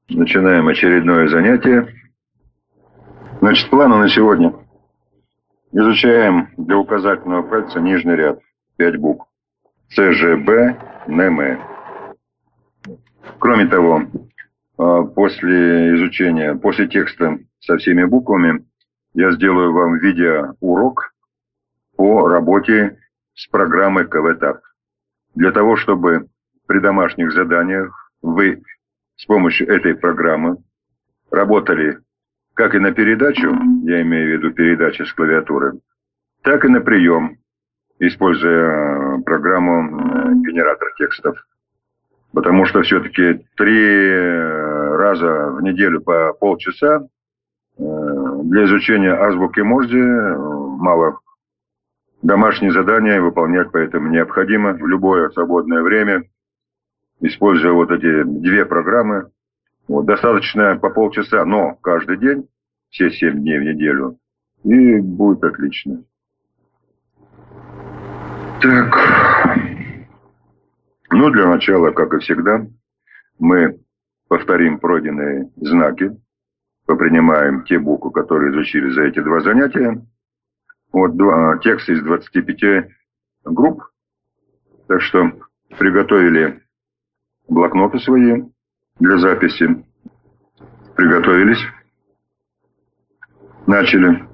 Начинаем очередное занятие. Значит, планы на сегодня. Изучаем для указательного пальца нижний ряд. 5 букв. С, Ж, Б, Н, М. Кроме того, после изучения, после текста со всеми буквами, я сделаю вам видеоурок по работе с программой КВ-ТАП. Для того, чтобы при домашних заданиях вы с помощью этой программы работали как и на передачу, я имею в виду передачу с клавиатуры, так и на прием, используя программу генератор текстов. Потому что все-таки 3 раза в неделю по полчаса для изучения азбуки Морзе мало. Домашние задания выполнять поэтому необходимо в любое свободное время, используя вот эти 2 программы. Вот, достаточно по полчаса, но каждый день, все 7 дней в неделю, и будет отлично. Так, ну для начала, как и всегда, мы повторим пройденные знаки, попринимаем те буквы, которые изучили за эти 2 занятия. Вот текст из 25 групп, так что приготовили блокноты свои для записи, приготовились, начали.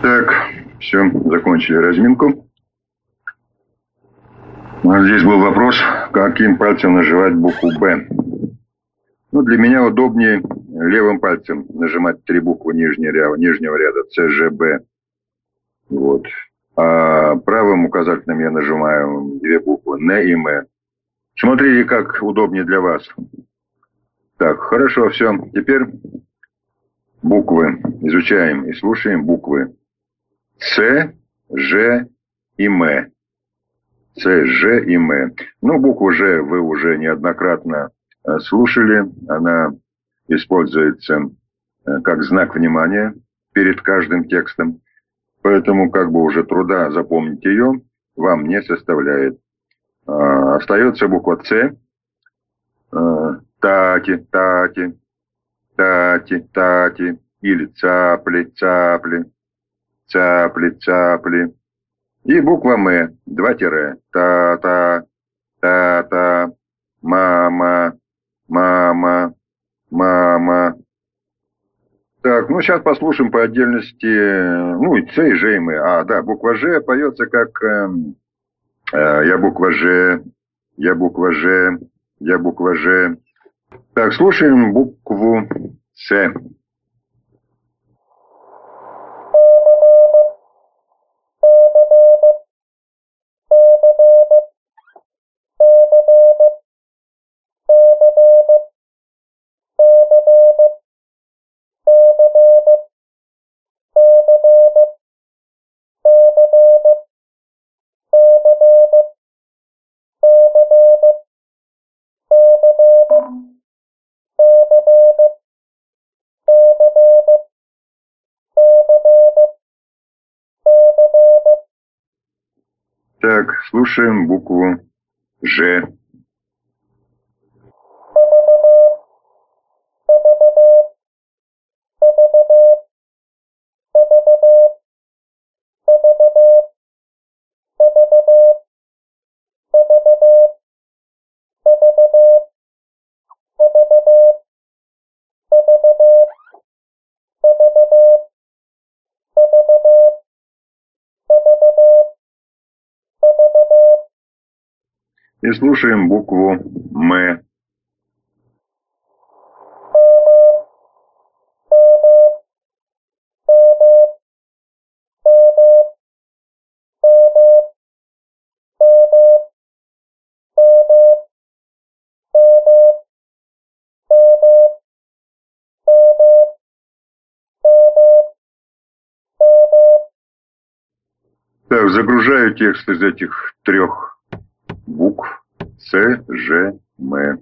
Так, все, закончили разминку. Здесь был вопрос, каким пальцем нажимать букву «Б». Ну, для меня удобнее левым пальцем нажимать три буквы нижнего ряда С, Ж, Б. Вот. А правым указательным я нажимаю две буквы Н и М. Смотрите, как удобнее для вас. Так, хорошо, все. Теперь буквы. Изучаем и слушаем буквы С, Ж и М. С, Ж и М. Ну, букву Ж вы уже неоднократно слушали. Она используется как знак внимания перед каждым текстом. Поэтому как бы уже труда запомнить ее вам не составляет. Остается буква С. Тати, тати, тати, тати. Или цапли, цапли, цапли, цапли. И буква М. Два тире. Та-та, та-та, мама, мама, мама. Так, ну сейчас послушаем по отдельности, ну и С, и Ж, и М. Да, буква Ж поется как я буква Ж, я буква Ж, я буква Ж. Так, слушаем букву С. Так, слушаем букву Ж. И слушаем букву М. Так, загружаю текст из этих трех букв С, Ж, М.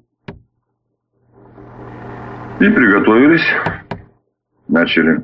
И приготовились. Начали.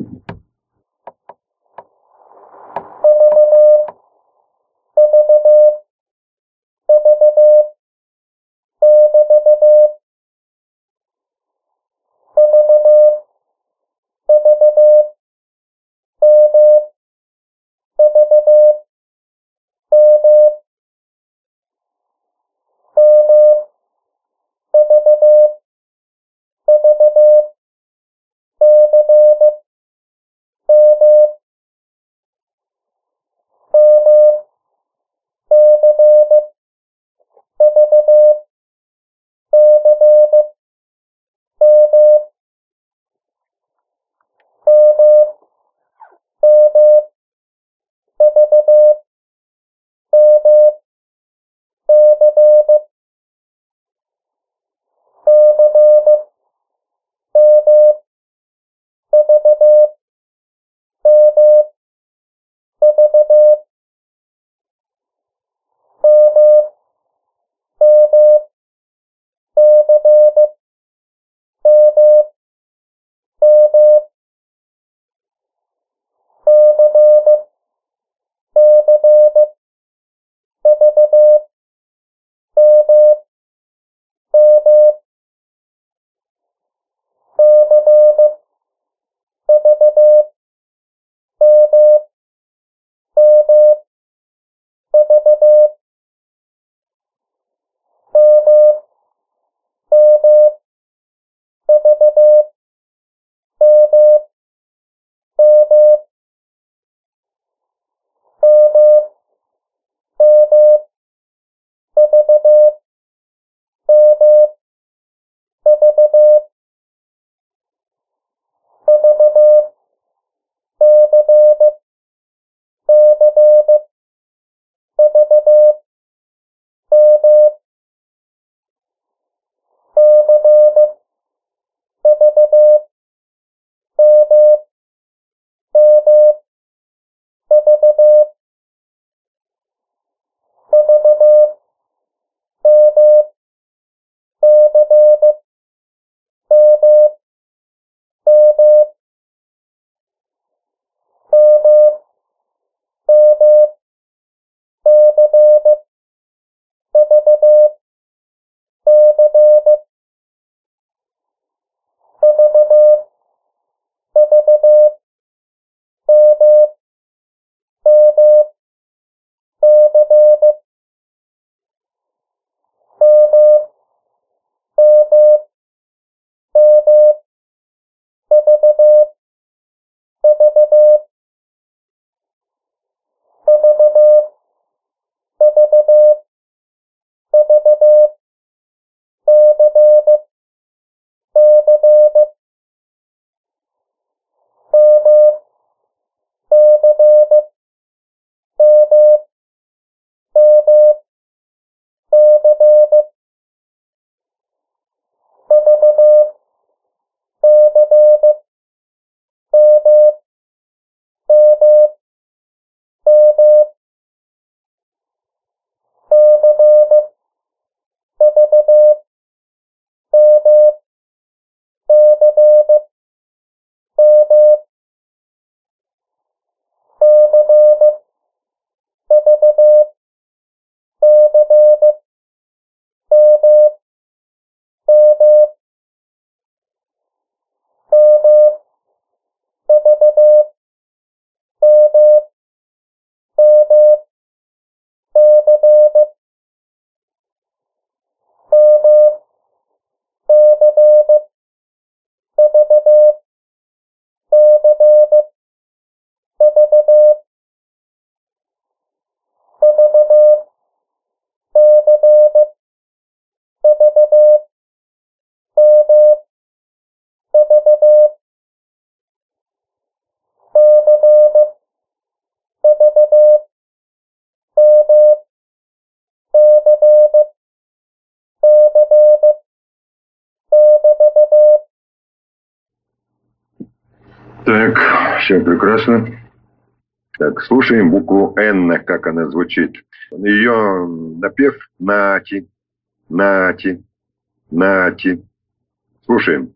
Так, все прекрасно. Так, слушаем букву Н, как она звучит. Ее напев нати, нати, нати. Слушаем.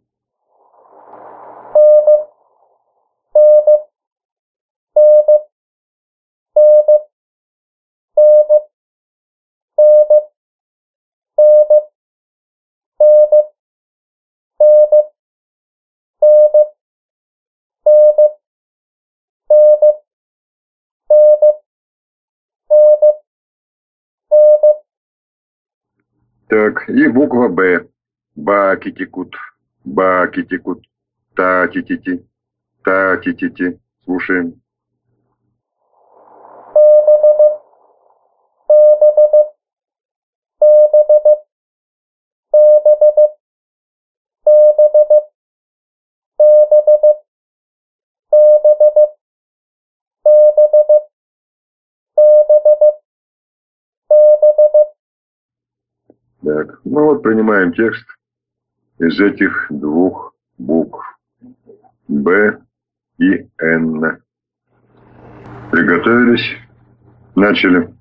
Так, и буква Б. Баки текут, баки текут, та-ти-ти-ти, та-ти-ти-ти. Слушаем. Так, ну вот принимаем текст из этих двух букв. Б и Н. Приготовились? Начали.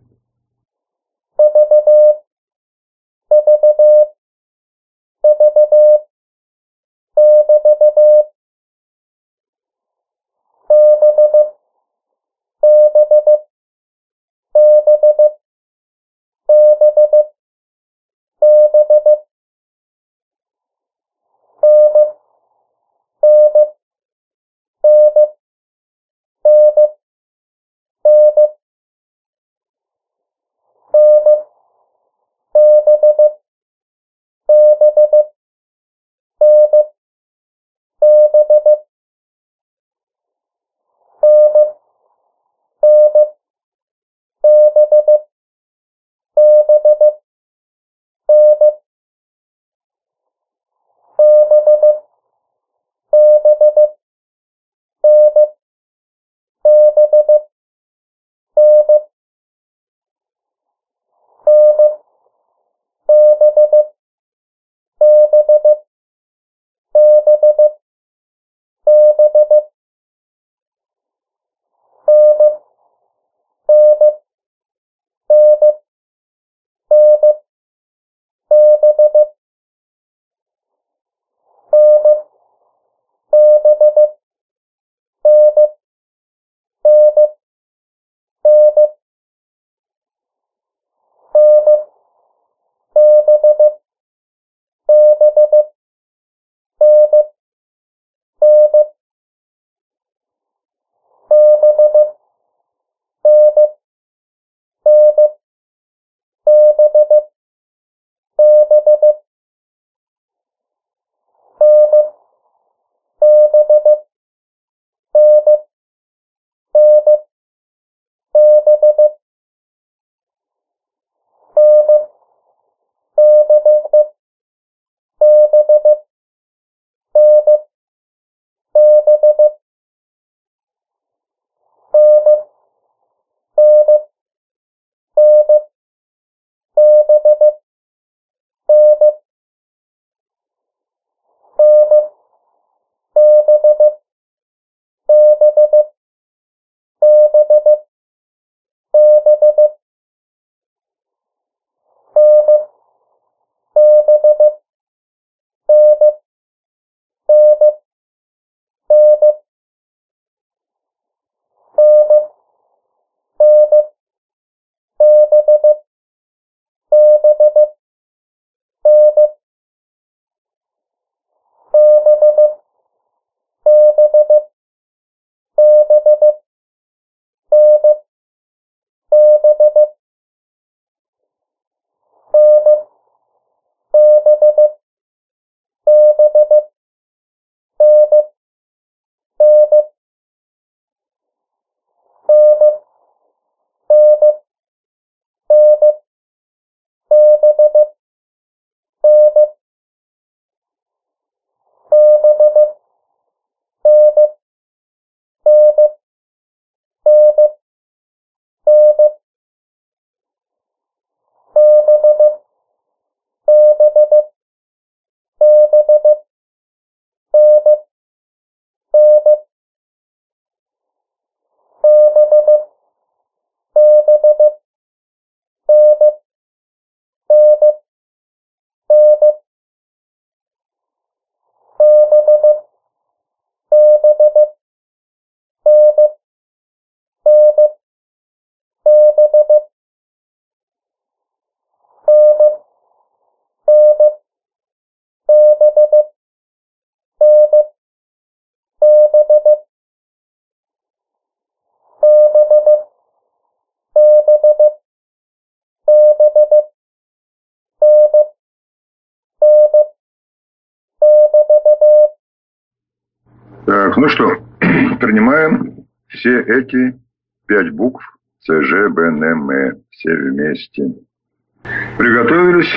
Так, ну что, принимаем все эти 5 букв ЦЖБНМ, все вместе. Приготовились?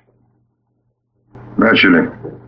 Начали.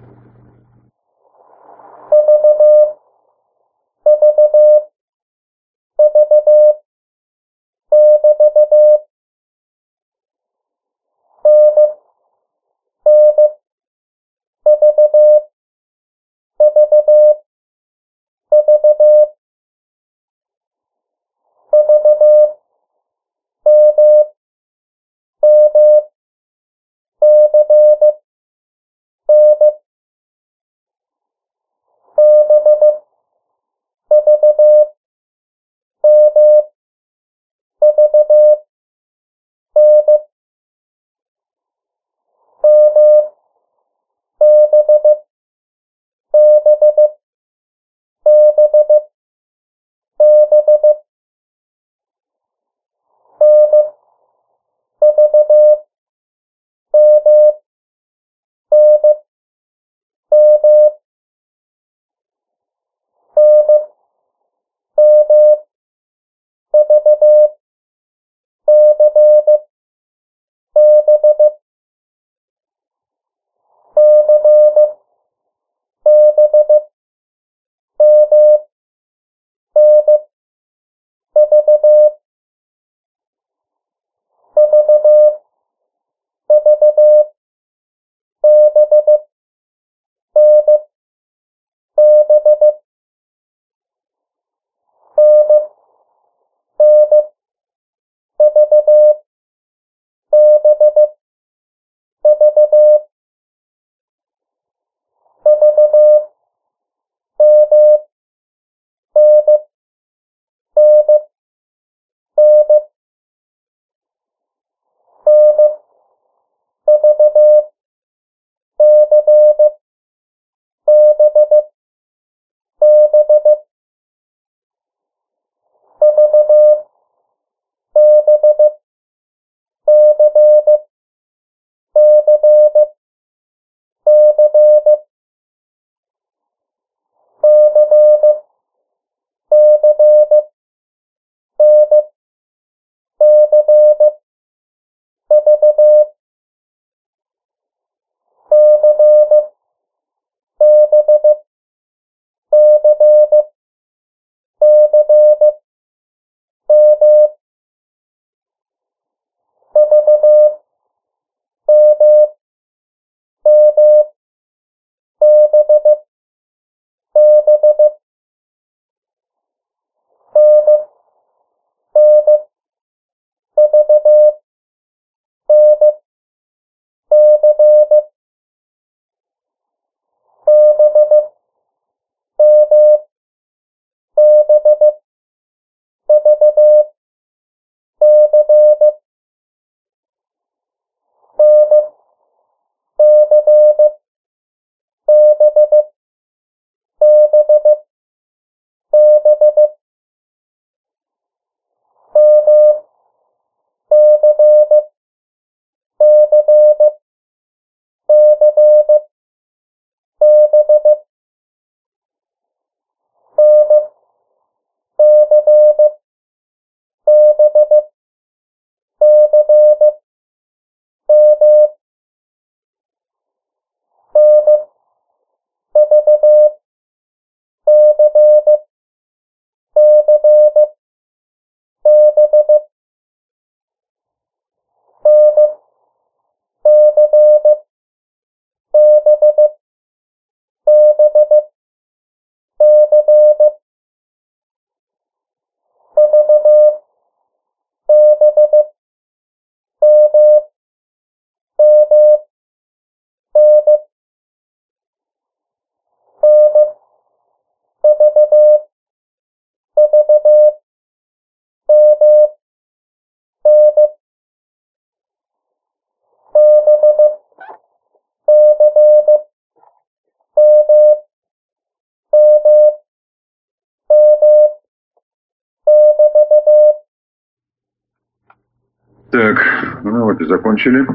Так, ну вот и закончили.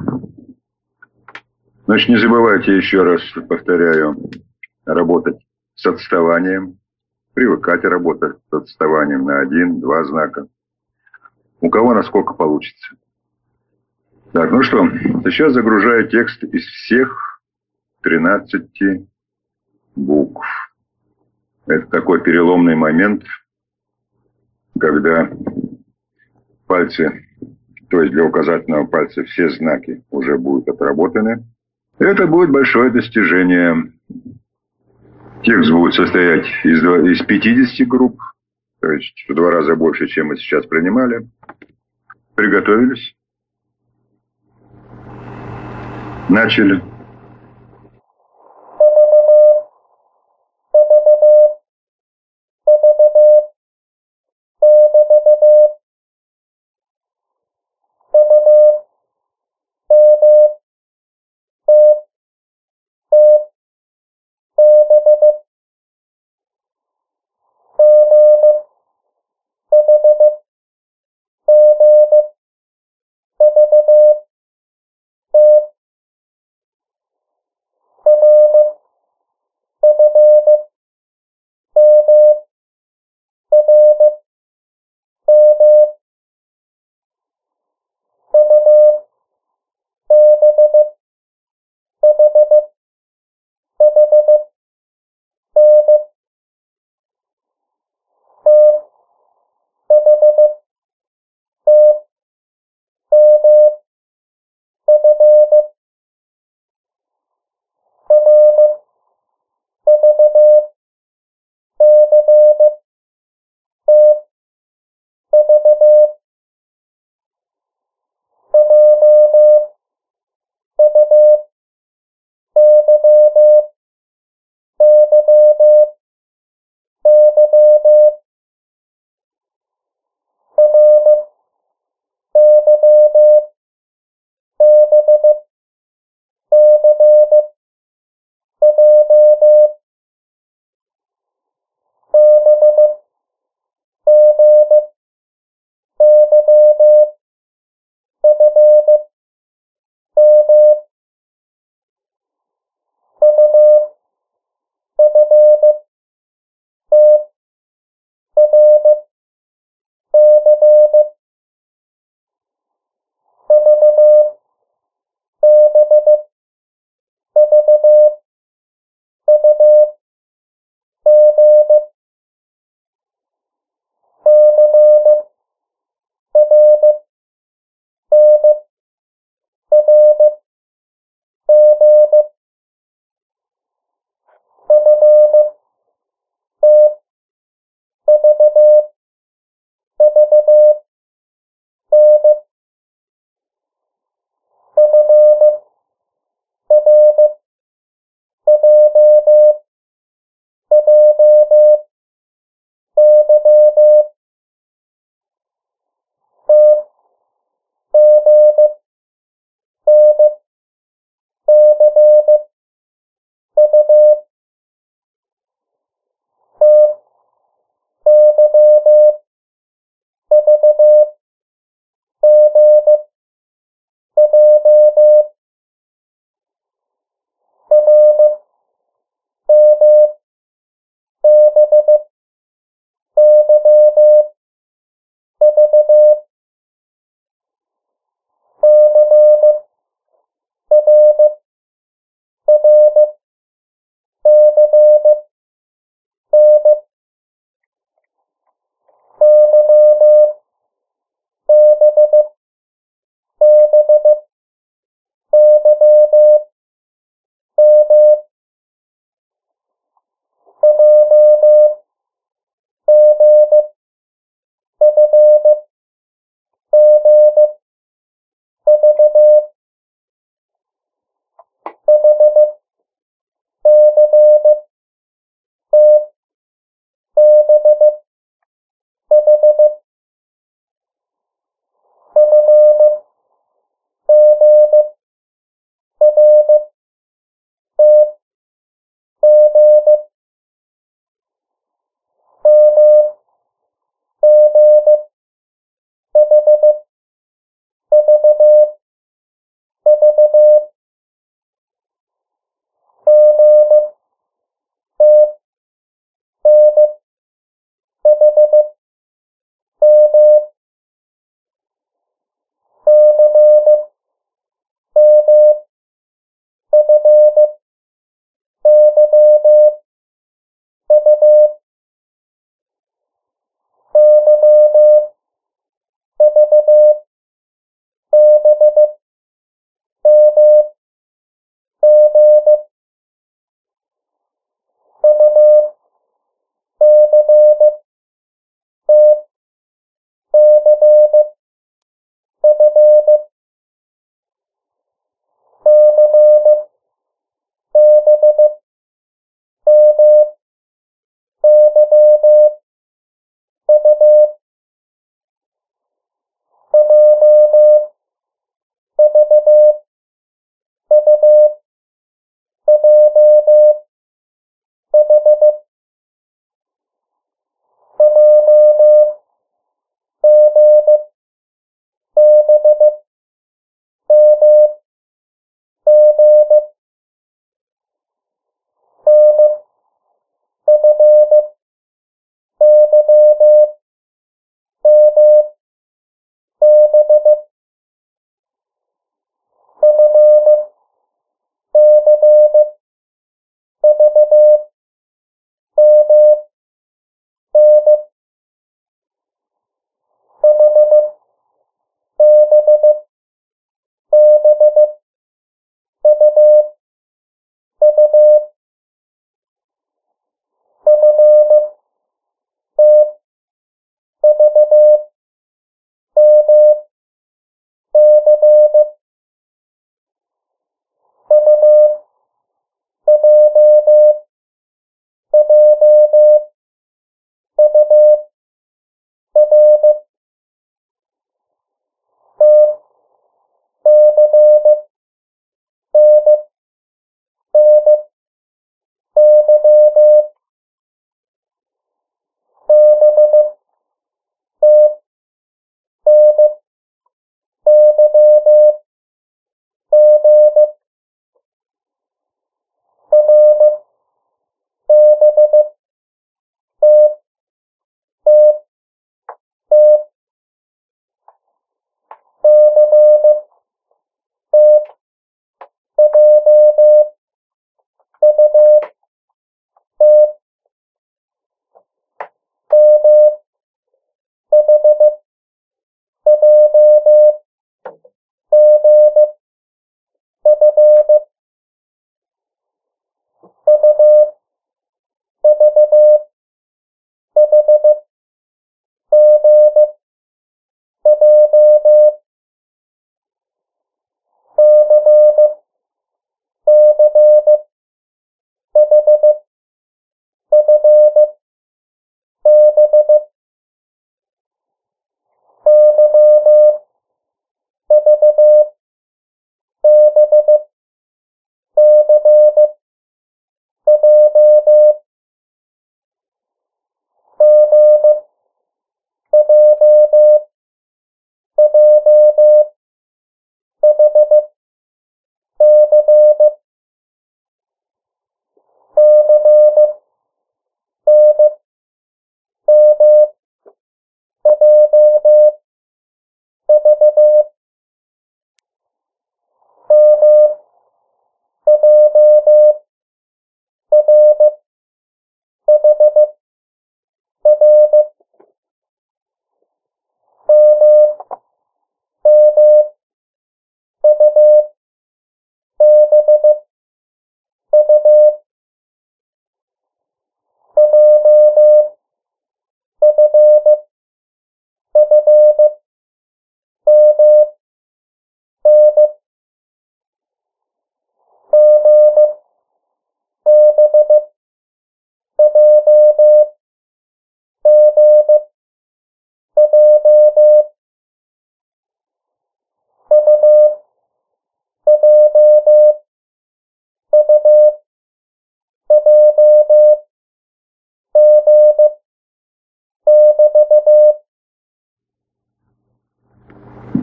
Значит, не забывайте, еще раз повторяю, работать с отставанием, привыкать работать с отставанием на один-два знака. У кого насколько получится. Так, ну что, сейчас загружаю текст из всех 13 букв. Это такой переломный момент, когда пальцы, то есть для указательного пальца все знаки уже будут отработаны. Это будет большое достижение. Текст будет состоять из 50 групп, то есть в 2 раза больше, чем мы сейчас принимали. Приготовились. Начали.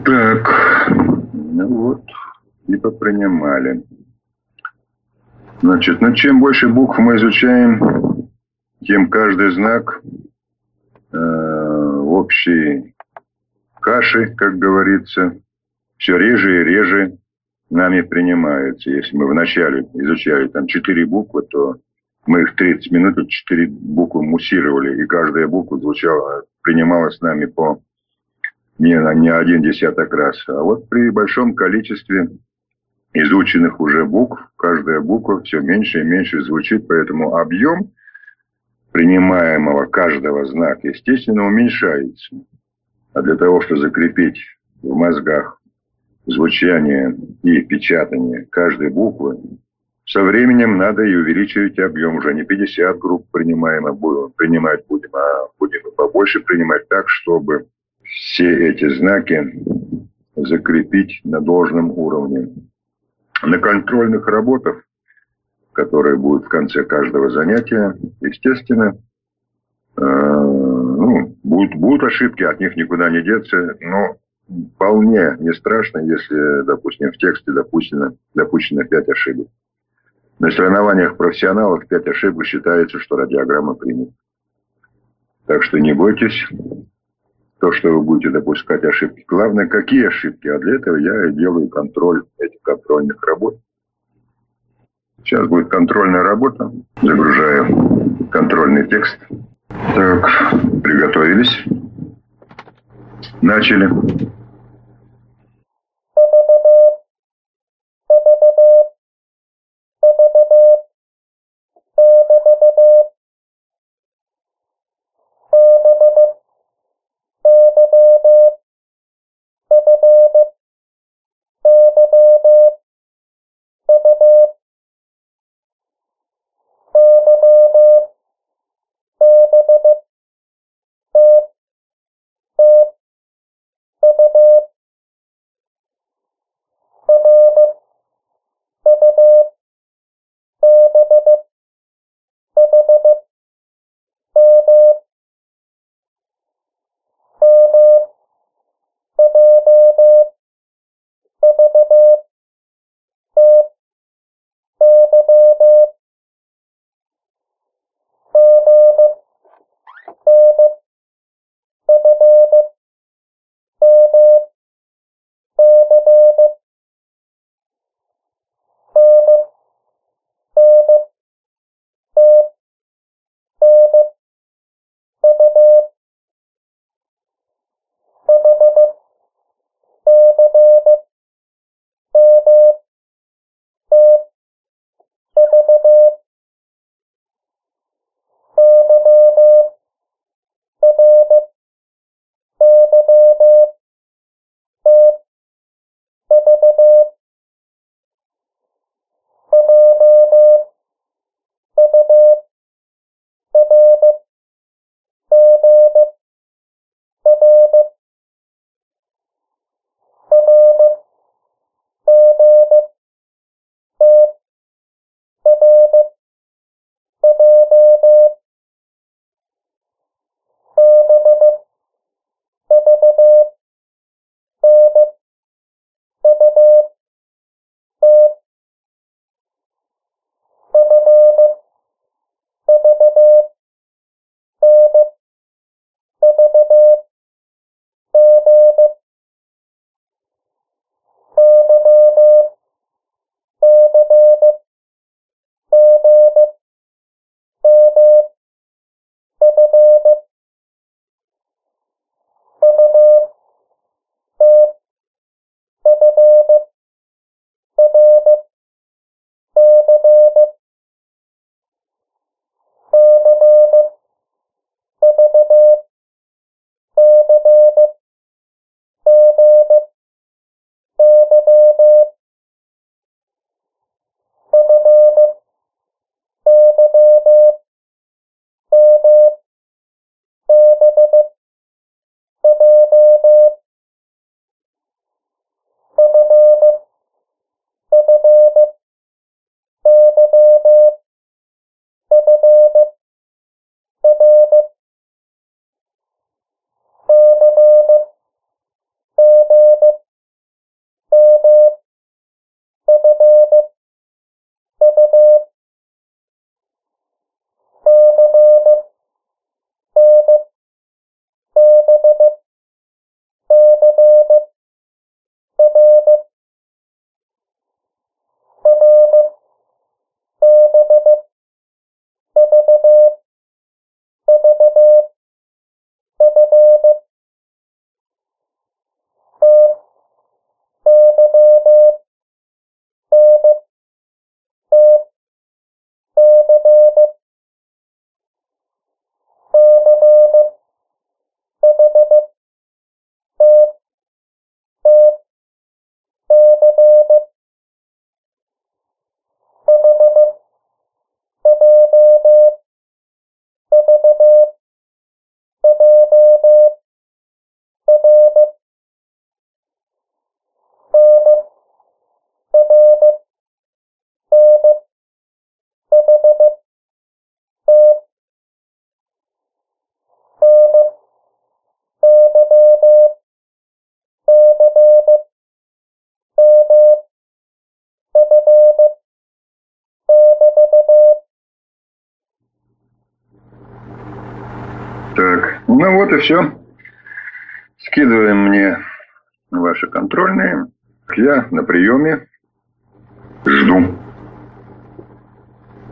Так, ну вот, и попринимали. Значит, ну чем больше букв мы изучаем, тем каждый знак в общей каше, как говорится, все реже и реже нами принимается. Если мы вначале изучали там 4 буквы, то мы их 30 минут, 4 буквы муссировали, и каждая буква звучала, принималась нами по не 1/10 раз. А вот при большом количестве изученных уже букв, каждая буква все меньше и меньше звучит, поэтому объем принимаемого каждого знака, естественно, уменьшается. А для того, чтобы закрепить в мозгах звучание и печатание каждой буквы, со временем надо и увеличивать объем. Уже не 50 групп принимать будем, а будем побольше принимать так, чтобы все эти знаки закрепить на должном уровне. На контрольных работах, которые будут в конце каждого занятия, естественно, будут ошибки, от них никуда не деться, но вполне не страшно, если, допустим, в тексте допущено 5 ошибок. На соревнованиях профессионалов 5 ошибок считается, что радиограмма принята. Так что не бойтесь, то, что вы будете допускать ошибки. Главное, какие ошибки, а для этого я и делаю контроль этих контрольных работ. Сейчас будет контрольная работа. Загружаю контрольный текст. Так, приготовились. Начали. Так, ну вот и все. Скидываем мне ваши контрольные. Я на приеме. Жду.